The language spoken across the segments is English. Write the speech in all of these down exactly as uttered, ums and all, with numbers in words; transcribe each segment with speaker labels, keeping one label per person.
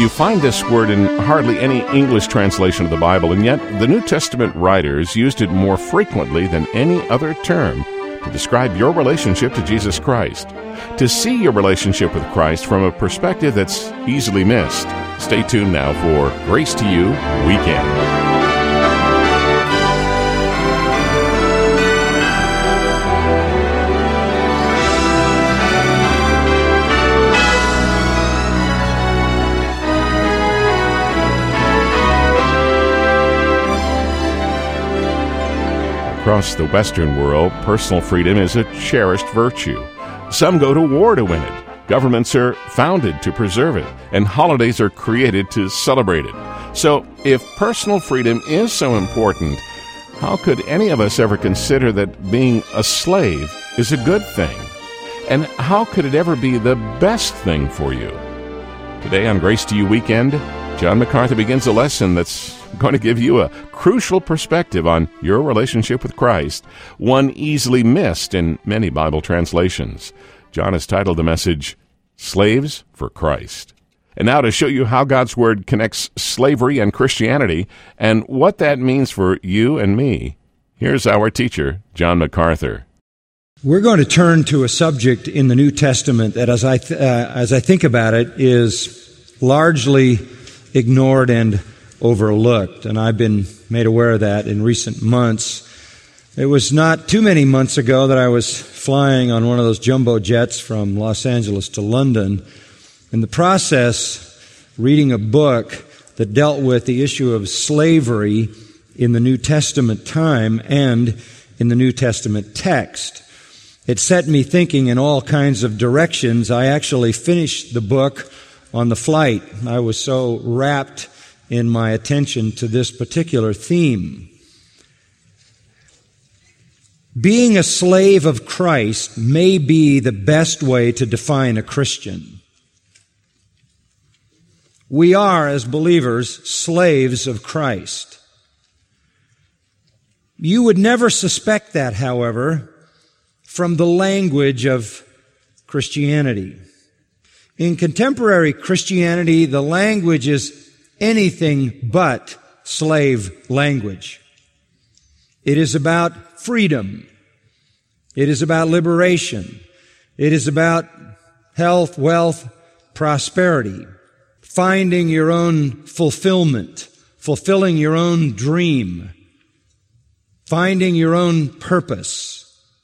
Speaker 1: You find this word in hardly any English translation of the Bible, and yet the New Testament writers used it more frequently than any other term to describe your relationship to Jesus Christ. To see your relationship with Christ from a perspective that's easily missed, stay tuned now for Grace to You Weekend. Across the Western world, personal freedom is a cherished virtue. Some go to war to win it. Governments are founded to preserve it, and holidays are created to celebrate it. So, if personal freedom is so important, how could any of us ever consider that being a slave is a good thing? And how could it ever be the best thing for you? Today on Grace to You Weekend, John MacArthur begins a lesson that's going to give you a crucial perspective on your relationship with Christ, one easily missed in many Bible translations. John has titled the message, Slaves for Christ. And now to show you how God's Word connects slavery and Christianity and what that means for you and me, here's our teacher, John MacArthur.
Speaker 2: We're going to turn to a subject in the New Testament that, as I th- uh, as I think about it, is largely ignored and overlooked, and I've been made aware of that in recent months. It was not too many months ago that I was flying on one of those jumbo jets from Los Angeles to London. In the process, reading a book that dealt with the issue of slavery in the New Testament time and in the New Testament text. It set me thinking in all kinds of directions. I actually finished the book on the flight. I was so wrapped in my attention to this particular theme. Being a slave of Christ may be the best way to define a Christian. We are, as believers, slaves of Christ. You would never suspect that, however, from the language of Christianity. In contemporary Christianity, the language is anything but slave language. It is about freedom. It is about liberation. It is about health, wealth, prosperity, finding your own fulfillment, fulfilling your own dream, finding your own purpose.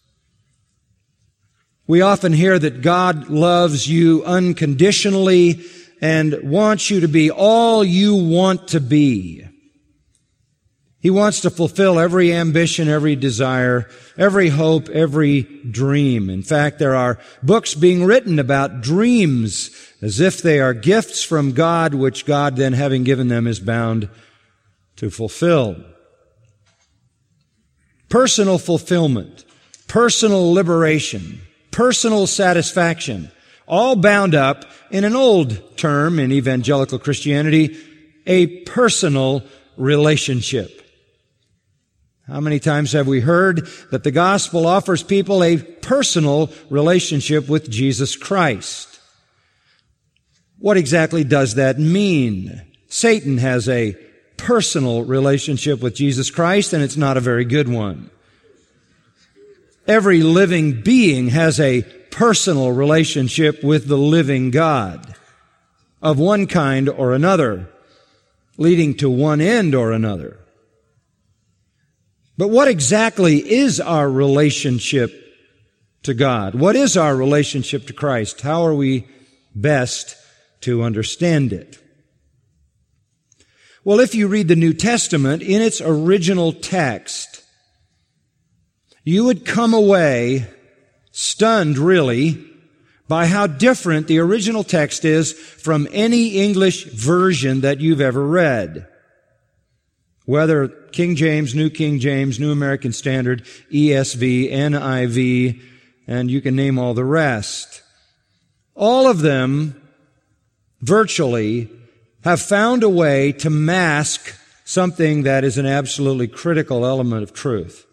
Speaker 2: We often hear that God loves you unconditionally and wants you to be all you want to be. He wants to fulfill every ambition, every desire, every hope, every dream. In fact, there are books being written about dreams as if they are gifts from God, which God then, having given them, is bound to fulfill. Personal fulfillment, personal liberation, personal satisfaction, all bound up in an old term in evangelical Christianity, a personal relationship. How many times have we heard that the gospel offers people a personal relationship with Jesus Christ? What exactly does that mean? Satan has a personal relationship with Jesus Christ, and it's not a very good one. Every living being has a personal relationship with the living God of one kind or another, leading to one end or another. But what exactly is our relationship to God? What is our relationship to Christ? How are we best to understand it? Well, if you read the New Testament in its original text, you would come away stunned, really, by how different the original text is from any English version that you've ever read. Whether King James, New King James, New American Standard, E S V, N I V, and you can name all the rest. All of them, virtually, have found a way to mask something that is an absolutely critical element of truth.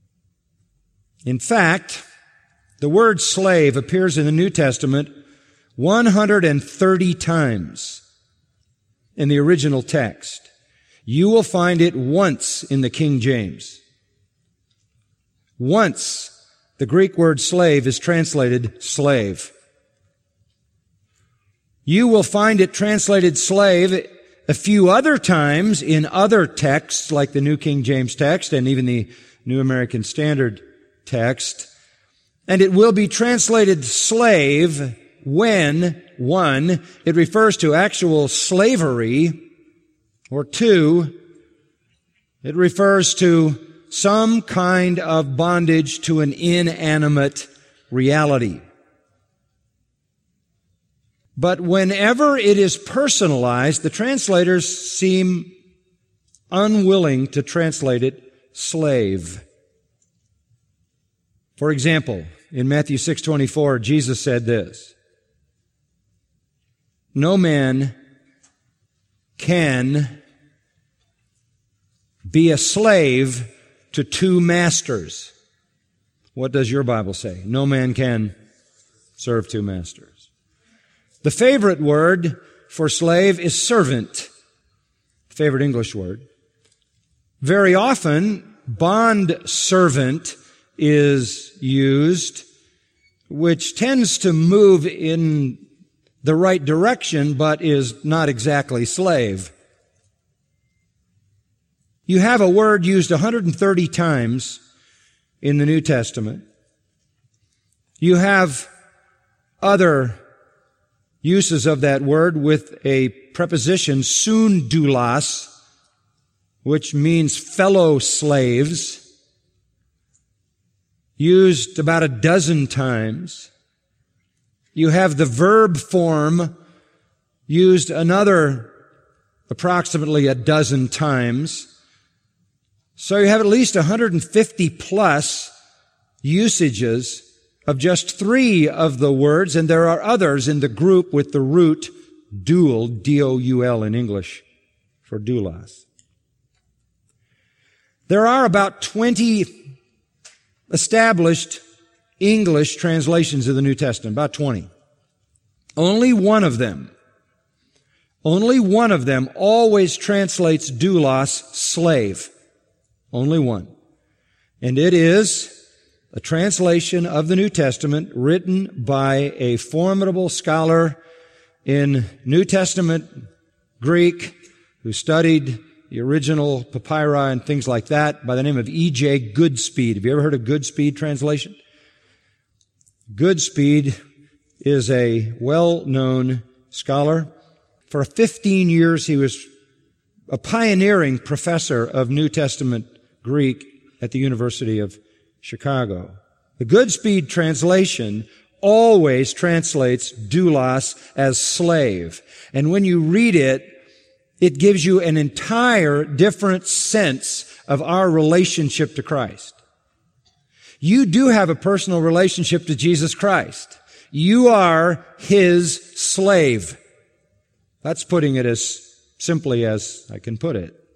Speaker 2: In fact, the word slave appears in the New Testament one hundred thirty times in the original text. You will find it once in the King James. Once the Greek word slave is translated slave. You will find it translated slave a few other times in other texts, like the New King James text and even the New American Standard text. And it will be translated slave when, one, it refers to actual slavery, or two, it refers to some kind of bondage to an inanimate reality. But whenever it is personalized, the translators seem unwilling to translate it slave. For example, in Matthew six twenty-four, Jesus said this, "No man can be a slave to two masters." What does your Bible say? No man can serve two masters. The favorite word for slave is servant, favorite English word. Very often, bond servant is used, which tends to move in the right direction, but is not exactly slave. You have a word used one hundred thirty times in the New Testament. You have other uses of that word with a preposition, sundulas, which means fellow slaves, used about a dozen times. You have the verb form used another approximately a dozen times. So you have at least one hundred fifty plus usages of just three of the words, and there are others in the group with the root dual, D O U L in English, for doulos. There are about twenty established English translations of the New Testament, about twenty. Only one of them, only one of them always translates doulos, slave. Only one. And it is a translation of the New Testament written by a formidable scholar in New Testament Greek who studied the original papyri and things like that by the name of E J Goodspeed. Have you ever heard of Goodspeed translation? Goodspeed is a well-known scholar. For fifteen years he was a pioneering professor of New Testament Greek at the University of Chicago. The Goodspeed translation always translates doulos as slave. And when you read it, it gives you an entire different sense of our relationship to Christ. You do have a personal relationship to Jesus Christ. You are His slave. That's putting it as simply as I can put it.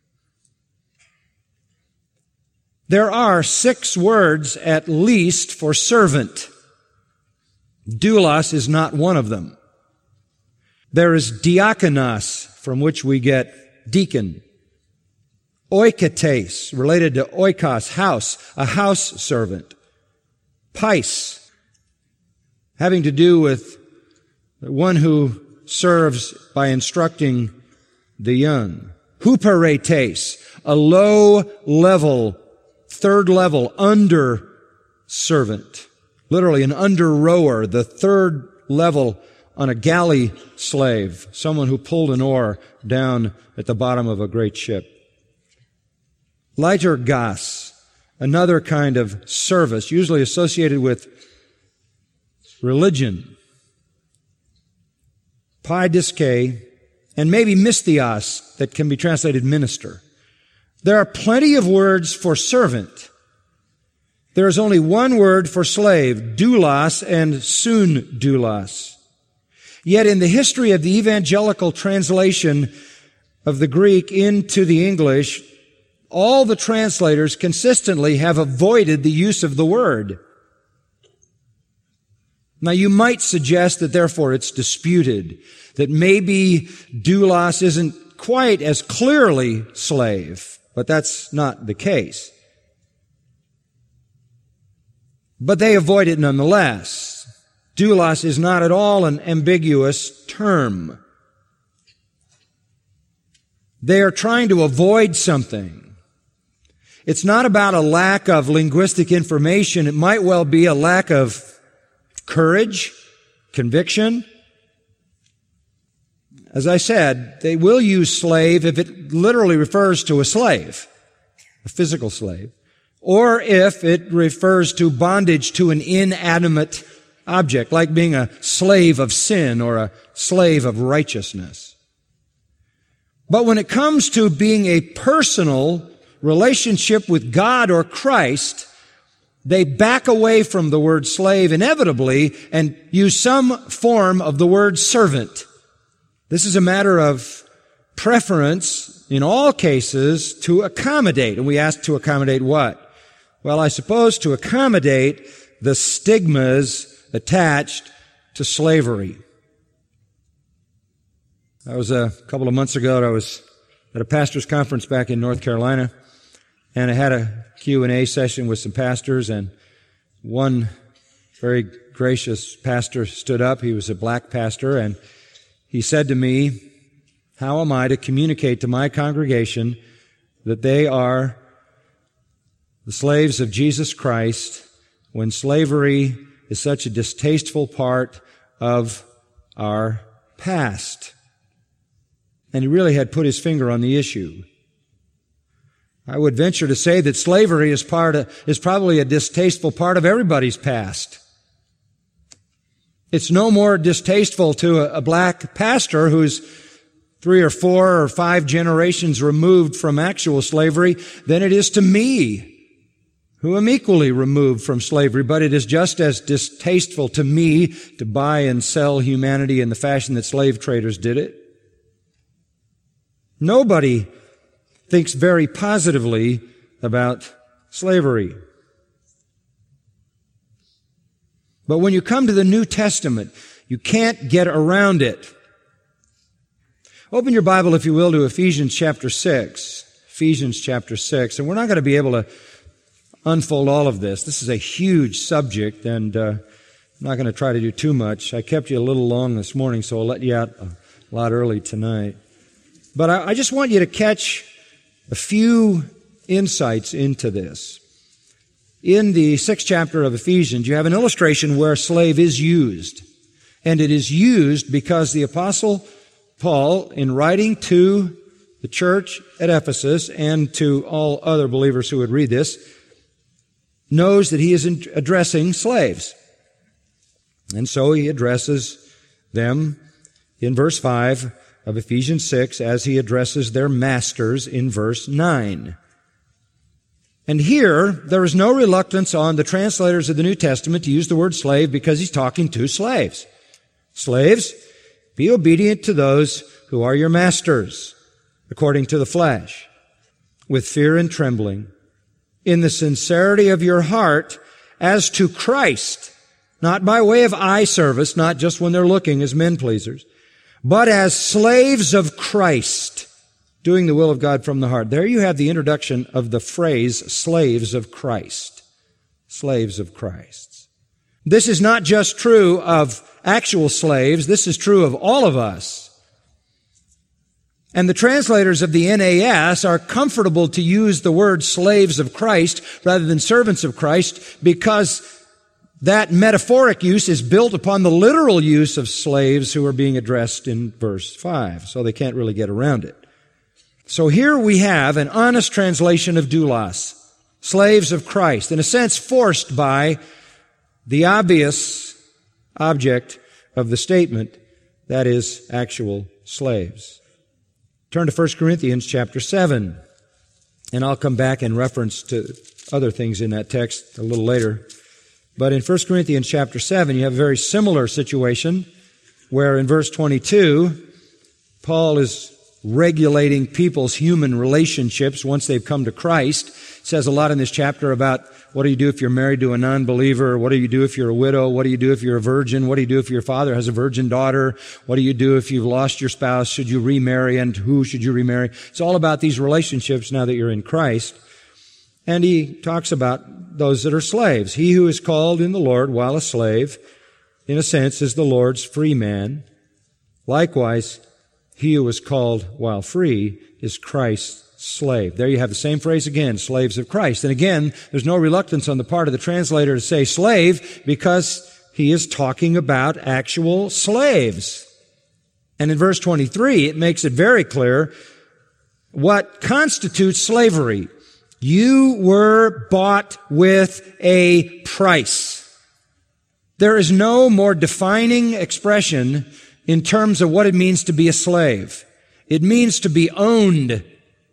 Speaker 2: There are six words at least for servant. Doulos is not one of them. There is diakonos, from which we get deacon. Oikotes, related to oikos, house, a house servant. Pais, having to do with one who serves by instructing the young. Huperetes, a low-level, third-level under servant. Literally an under-rower, the third level on a galley slave, someone who pulled an oar down at the bottom of a great ship. Liturgos, another kind of service, usually associated with religion. Paidiske, and maybe mystios, that can be translated minister. There are plenty of words for servant. There is only one word for slave, doulos and sundulos. Yet in the history of the evangelical translation of the Greek into the English, all the translators consistently have avoided the use of the word. Now, you might suggest that therefore it's disputed, that maybe doulos isn't quite as clearly slave, but that's not the case. But they avoid it nonetheless. Doulos is not at all an ambiguous term. They are trying to avoid something. It's not about a lack of linguistic information. It might well be a lack of courage, conviction. As I said, they will use slave if it literally refers to a slave, a physical slave, or if it refers to bondage to an inanimate object, like being a slave of sin or a slave of righteousness. But when it comes to being a personal relationship with God or Christ, they back away from the word slave inevitably and use some form of the word servant. This is a matter of preference in all cases to accommodate. And we ask to accommodate what? Well, I suppose to accommodate the stigmas attached to slavery. That was a couple of months ago. I was at a pastor's conference back in North Carolina, and I had a Q and A session with some pastors, and one very gracious pastor stood up. He was a black pastor, and he said to me, how am I to communicate to my congregation that they are the slaves of Jesus Christ when slavery is such a distasteful part of our past? And he really had put his finger on the issue. I would venture to say that slavery is part of, is probably a distasteful part of everybody's past. It's no more distasteful to a, a black pastor who's three or four or five generations removed from actual slavery than it is to me, who am equally removed from slavery. But it is just as distasteful to me to buy and sell humanity in the fashion that slave traders did it. Nobody thinks very positively about slavery. But when you come to the New Testament, you can't get around it. Open your Bible, if you will, to Ephesians chapter six. Ephesians chapter six. And we're not going to be able to unfold all of this. This is a huge subject, and uh, I'm not going to try to do too much. I kept you a little long this morning, so I'll let you out a lot early tonight. But I, I just want you to catch a few insights into this. In the sixth chapter of Ephesians, you have an illustration where slave is used. And it is used because the Apostle Paul, in writing to the church at Ephesus and to all other believers who would read this, knows that he is addressing slaves. And so he addresses them in verse five of Ephesians six as he addresses their masters in verse nine. And here, there is no reluctance on the translators of the New Testament to use the word slave because he's talking to slaves. Slaves, be obedient to those who are your masters, according to the flesh, with fear and trembling, in the sincerity of your heart as to Christ, not by way of eye service, not just when they're looking as men pleasers, but as slaves of Christ, doing the will of God from the heart. There you have the introduction of the phrase, slaves of Christ. Slaves of Christ. This is not just true of actual slaves. This is true of all of us. And the translators of the N A S are comfortable to use the word slaves of Christ rather than servants of Christ because that metaphoric use is built upon the literal use of slaves who are being addressed in verse five. So they can't really get around it. So here we have an honest translation of doulos, slaves of Christ, in a sense forced by the obvious object of the statement, that is, actual slaves. Turn to First Corinthians chapter seven, and I'll come back in reference to other things in that text a little later. But in First Corinthians chapter seven, you have a very similar situation where in verse twenty-two, Paul is regulating people's human relationships once they've come to Christ. It says a lot in this chapter about what do you do if you're married to a non-believer? What do you do if you're a widow? What do you do if you're a virgin? What do you do if your father has a virgin daughter? What do you do if you've lost your spouse? Should you remarry, and who should you remarry? It's all about these relationships now that you're in Christ. And he talks about those that are slaves. He who is called in the Lord while a slave, in a sense, is the Lord's free man. Likewise, he who is called while free is Christ's slave. There you have the same phrase again, slaves of Christ. And again, there's no reluctance on the part of the translator to say slave because he is talking about actual slaves. And in verse twenty-three, it makes it very clear what constitutes slavery. You were bought with a price. There is no more defining expression in terms of what it means to be a slave. It means to be owned.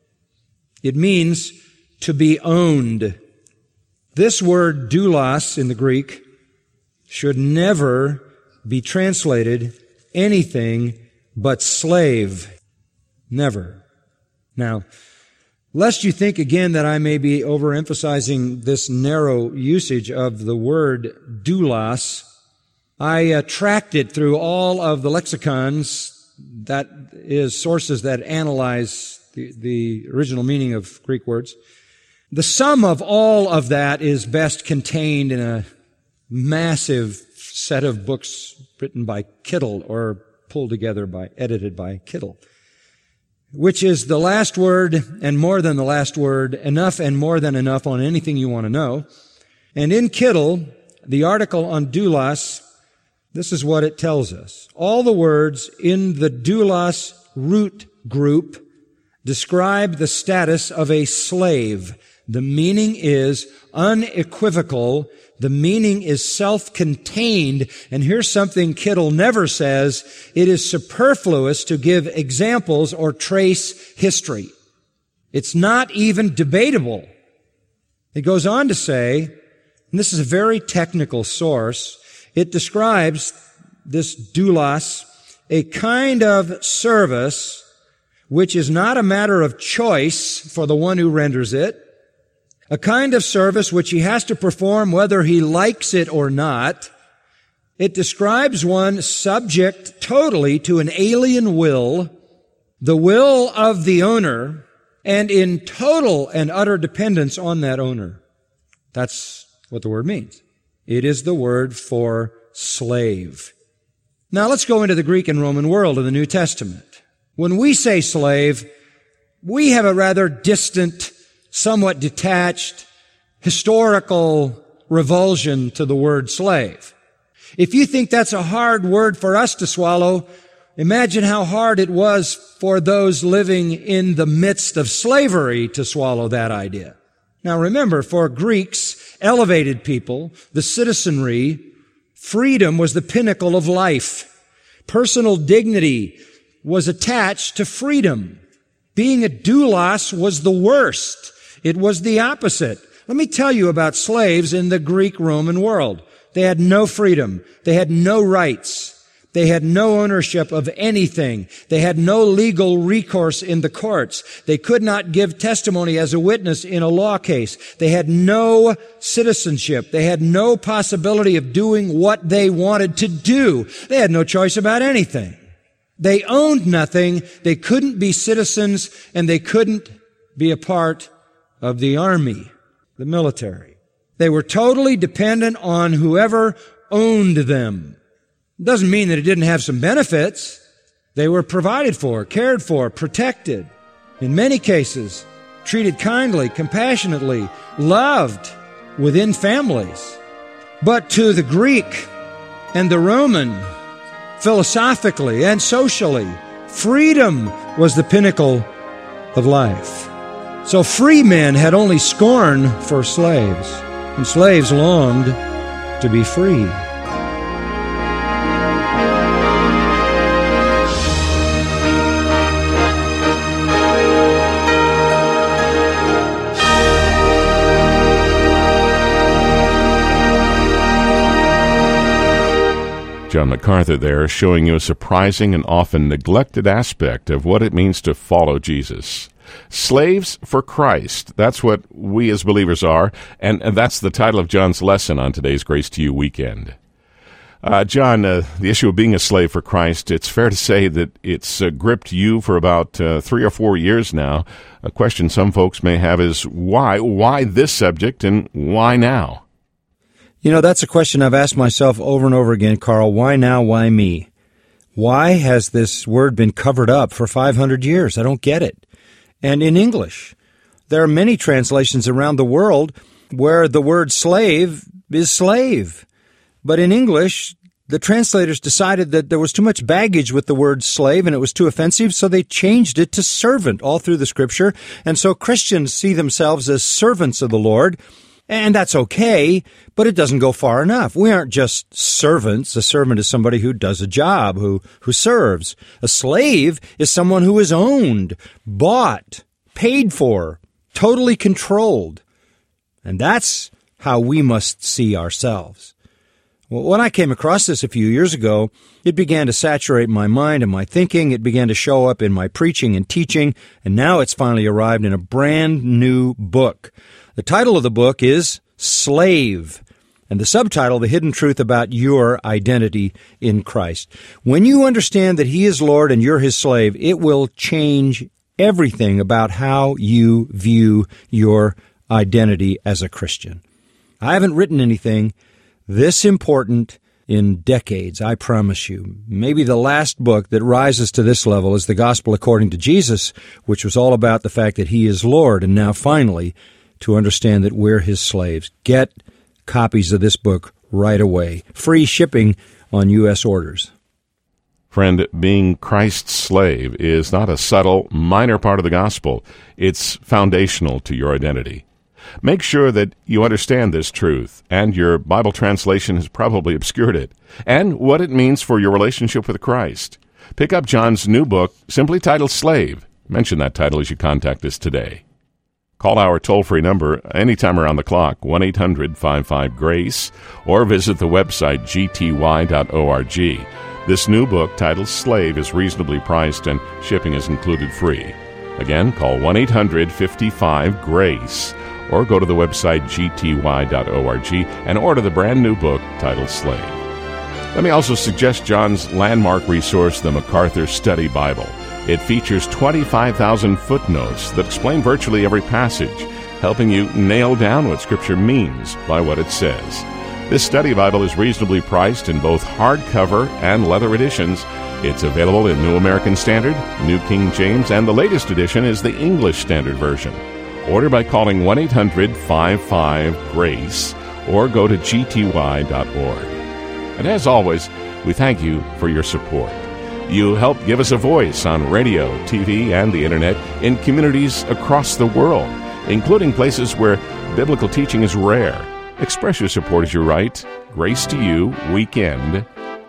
Speaker 2: It means to be owned. This word doulos in the Greek should never be translated anything but slave. Never. Now, lest you think again that I may be overemphasizing this narrow usage of the word doulos, I uh, tracked it through all of the lexicons, that is, sources that analyze the, the original meaning of Greek words. The sum of all of that is best contained in a massive set of books written by Kittel, or pulled together by, edited by Kittel, which is the last word and more than the last word, enough and more than enough on anything you want to know. And in Kittel, the article on doulos, this is what it tells us. All the words in the doulos root group describe the status of a slave. The meaning is unequivocal. The meaning is self-contained. And here's something Kittel never says. It is superfluous to give examples or trace history. It's not even debatable. It goes on to say, and this is a very technical source, it describes this doulos, a kind of service which is not a matter of choice for the one who renders it, a kind of service which he has to perform whether he likes it or not. It describes one subject totally to an alien will, the will of the owner, and in total and utter dependence on that owner. That's what the word means. It is the word for slave. Now let's go into the Greek and Roman world of the New Testament. When we say slave, we have a rather distant, somewhat detached, historical revulsion to the word slave. If you think that's a hard word for us to swallow, imagine how hard it was for those living in the midst of slavery to swallow that idea. Now remember, for Greeks, elevated people, the citizenry, freedom was the pinnacle of life. Personal dignity was attached to freedom. Being a doulos was the worst. It was the opposite. Let me tell you about slaves in the Greek-Roman world. They had no freedom. They had no rights. They had no ownership of anything. They had no legal recourse in the courts. They could not give testimony as a witness in a law case. They had no citizenship. They had no possibility of doing what they wanted to do. They had no choice about anything. They owned nothing. They couldn't be citizens, and they couldn't be a part of the army, the military. They were totally dependent on whoever owned them. It doesn't mean that it didn't have some benefits. They were provided for, cared for, protected. In many cases, treated kindly, compassionately, loved within families. But to the Greek and the Roman, philosophically and socially, freedom was the pinnacle of life. So free men had only scorn for slaves, and slaves longed to be free.
Speaker 1: John MacArthur there, showing you a surprising and often neglected aspect of what it means to follow Jesus. Slaves for Christ. That's what we as believers are, and, and that's the title of John's lesson on today's Grace to You weekend. Uh, John, uh, the issue of being a slave for Christ, it's fair to say that it's uh, gripped you for about uh, three or four years now. A question some folks may have is, why? Why this subject, and why now?
Speaker 2: You know, that's a question I've asked myself over and over again, Carl. Why now? Why me? Why has this word been covered up for five hundred years? I don't get it. And in English, there are many translations around the world where the word slave is slave. But in English, the translators decided that there was too much baggage with the word slave and it was too offensive, so they changed it to servant all through the Scripture. And so Christians see themselves as servants of the Lord. And that's okay, but it doesn't go far enough. We aren't just servants. A servant is somebody who does a job, who, who serves. A slave is someone who is owned, bought, paid for, totally controlled. And that's how we must see ourselves. Well, when I came across this a few years ago, it began to saturate my mind and my thinking. It began to show up in my preaching and teaching, and now it's finally arrived in a brand new book. The title of the book is Slave, and the subtitle, The Hidden Truth About Your Identity in Christ. When you understand that He is Lord and you're His slave, it will change everything about how you view your identity as a Christian. I haven't written anything this important in decades, I promise you. Maybe the last book that rises to this level is The Gospel According to Jesus, which was all about the fact that He is Lord, and now finally to understand that we're His slaves. Get copies of this book right away. Free shipping on U S orders.
Speaker 1: Friend, being Christ's slave is not a subtle, minor part of the gospel. It's foundational to your identity. Make sure that you understand this truth, and your Bible translation has probably obscured it, and what it means for your relationship with Christ. Pick up John's new book, simply titled Slave. Mention that title as you contact us today. Call our toll-free number anytime around the clock, one eight hundred five five GRACE, or visit the website g t y dot org. This new book, titled Slave, is reasonably priced and shipping is included free. Again, call one eight hundred five five GRACE, or go to the website g t y dot org and order the brand new book titled Slave. Let me also suggest John's landmark resource, the MacArthur Study Bible. It features twenty-five thousand footnotes that explain virtually every passage, helping you nail down what Scripture means by what it says. This study Bible is reasonably priced in both hardcover and leather editions. It's available in New American Standard, New King James, and the latest edition is the English Standard Version. Order by calling one eight hundred five five GRACE or go to g t y dot org. And as always, we thank you for your support. You help give us a voice on radio, T V, and the Internet in communities across the world, including places where biblical teaching is rare. Express your support as you write. Grace to You, Weekend,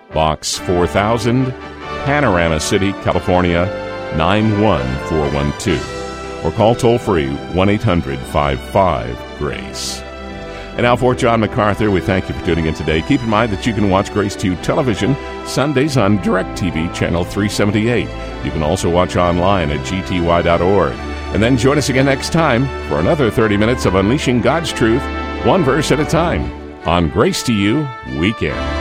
Speaker 1: Box four thousand, Panorama City, California, nine one four one two. Or call toll-free one eight hundred five five GRACE. And now for John MacArthur, we thank you for tuning in today. Keep in mind that you can watch Grace to You television Sundays on DirecTV Channel three seventy-eight. You can also watch online at g t y dot org. And then join us again next time for another thirty minutes of unleashing God's truth, one verse at a time, on Grace to You Weekend.